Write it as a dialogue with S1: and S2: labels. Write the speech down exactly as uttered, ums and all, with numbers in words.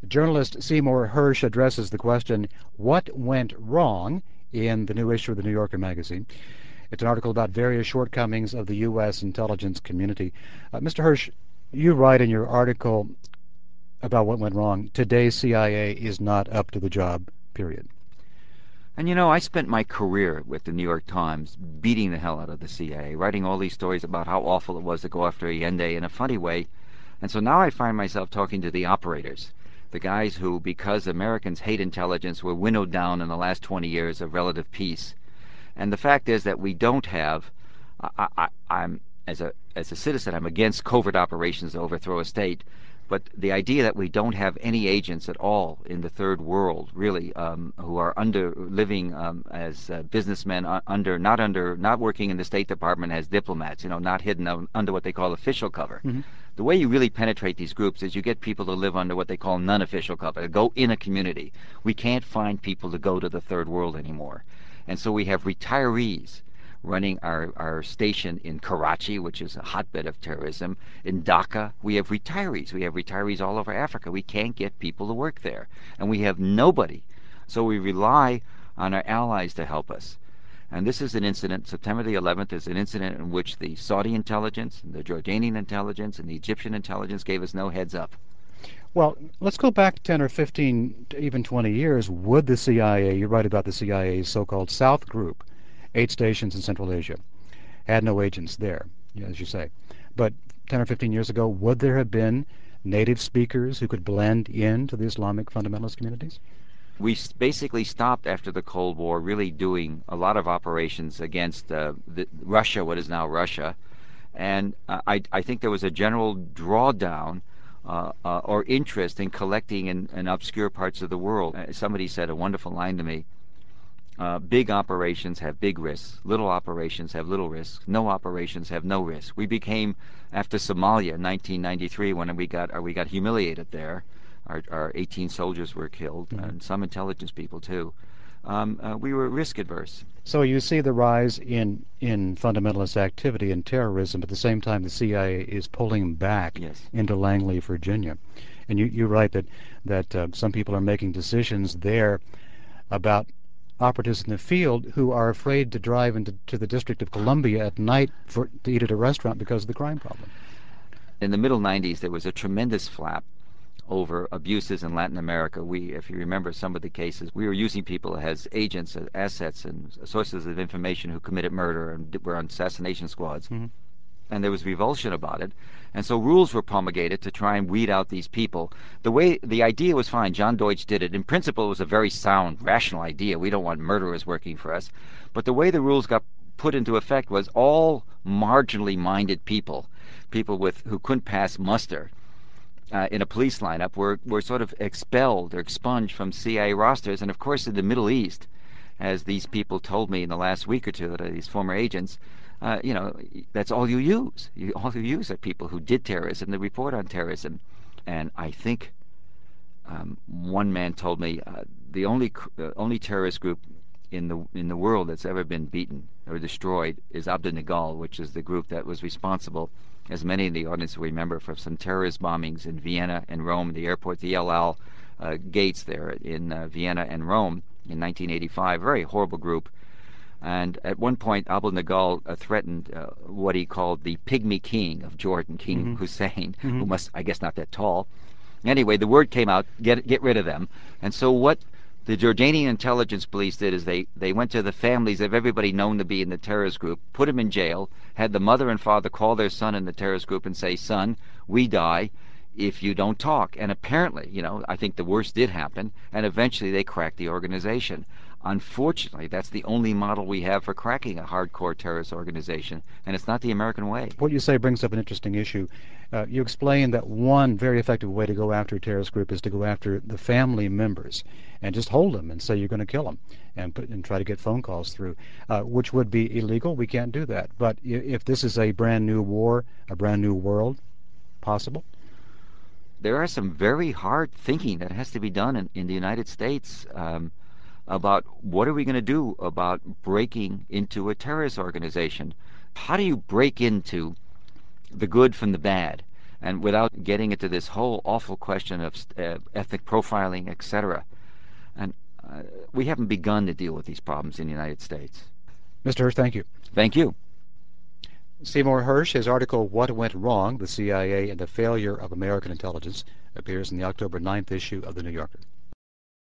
S1: Journalist Seymour Hersh addresses the question, what went wrong, in the new issue of the New Yorker magazine. It's an article about various shortcomings of the U S intelligence community. Uh, Mister Hersh, you write in your article about what went wrong, today's C I A is not up to the job, period.
S2: And you know, I spent my career with the New York Times beating the hell out of the C I A, writing all these stories about how awful it was to go after Allende in a funny way. And so now I find myself talking to the operators, the guys who, because Americans hate intelligence, were winnowed down in the last twenty years of relative peace. And the fact is that we don't have, I, I, I'm, as a, as a citizen, I'm against covert operations to overthrow a state, but the idea that we don't have any agents at all in the third world, really, um, who are under living um, as uh, businessmen, uh, under not under not working in the State Department as diplomats, you know, not hidden under what they call official cover. Mm-hmm. The way you really penetrate these groups is you get people to live under what they call non-official cover, to go in a community. We can't find people to go to the third world anymore, and so we have retirees running our, our station in Karachi, which is a hotbed of terrorism. In Dhaka, we have retirees. We have retirees all over Africa. We can't get people to work there. And we have nobody. So we rely on our allies to help us. And this is an incident, September the eleventh is an incident in which the Saudi intelligence, the Jordanian intelligence, and the Egyptian intelligence gave us no heads up.
S1: Well, let's go back ten or fifteen, even twenty years. Would the C I A, you write about the C I A's so-called South Group, eight stations in Central Asia, had no agents there, as you say. But ten or fifteen years ago, would there have been native speakers who could blend into the Islamic fundamentalist communities?
S2: We basically stopped after the Cold War really doing a lot of operations against uh, the, Russia, what is now Russia. And uh, I, I think there was a general drawdown uh, uh, or interest in collecting in, in obscure parts of the world. Uh, somebody said a wonderful line to me. Uh, big operations have big risks. Little operations have little risks. No operations have no risks. We became, after Somalia in nineteen ninety-three, when we got uh, we got humiliated there, our, our eighteen soldiers were killed, mm-hmm. and some intelligence people too. Um, uh, we were risk adverse.
S1: So you see the rise in in fundamentalist activity and terrorism. At the same time, the C I A is pulling back
S2: yes.
S1: into Langley, Virginia, and you you write that that uh, some people are making decisions there about operatives in the field who are afraid to drive into to the District of Columbia at night for to eat at a restaurant because of the crime problem.
S2: In the middle nineties, there was a tremendous flap over abuses in Latin America. We, if you remember some of the cases, we were using people as agents, as assets, and sources of information who committed murder and were on assassination squads. Mm-hmm. And there was revulsion about it. And so rules were promulgated to try and weed out these people. The way the idea was fine. John Deutsch did it. In principle, it was a very sound, rational idea. We don't want murderers working for us. But the way the rules got put into effect was all marginally minded people, people with who couldn't pass muster uh, in a police lineup, were, were sort of expelled or expunged from C I A rosters. And of course, in the Middle East, as these people told me in the last week or two, that are these former agents, Uh, you know, that's all you use. You, all you use are people who did terrorism, they report on terrorism. And I think um, one man told me uh, the only uh, only terrorist group in the in the world that's ever been beaten or destroyed is Abd al-Nagal, which is the group that was responsible, as many in the audience will remember, for some terrorist bombings in Vienna and Rome, the airport, the El Al uh, gates there in uh, Vienna and Rome in nineteen eighty-five. Very horrible group. And at one point, Abd al-Nagal uh, threatened uh, what he called the pygmy king of Jordan, King mm-hmm. Hussein, mm-hmm. who must, I guess, not that tall. Anyway, the word came out, get get rid of them. And so what the Jordanian intelligence police did is they, they went to the families of everybody known to be in the terrorist group, put them in jail, had the mother and father call their son in the terrorist group and say, son, we die if you don't talk. And apparently, you know, I think the worst did happen, and eventually they cracked the organization. Unfortunately, that's the only model we have for cracking a hardcore terrorist organization, and it's not the American way.
S1: What you say brings up an interesting issue. Uh, you explain that one very effective way to go after a terrorist group is to go after the family members and just hold them and say you're going to kill them and, put, and try to get phone calls through, uh, which would be illegal. We can't do that. But if this is a brand new war, a brand new world, possible?
S2: There are some very hard thinking that has to be done in, in the United States. Um, about what are we going to do about breaking into a terrorist organization. How do you break into the good from the bad? and without getting into this whole awful question of uh, ethnic profiling, et cetera. And uh, we haven't begun to deal with these problems in the United States.
S1: Mister Hirsch, thank you.
S2: Thank you.
S1: Seymour Hersh, his article, What Went Wrong? The C I A and the Failure of American Intelligence, appears in the October ninth issue of The New Yorker.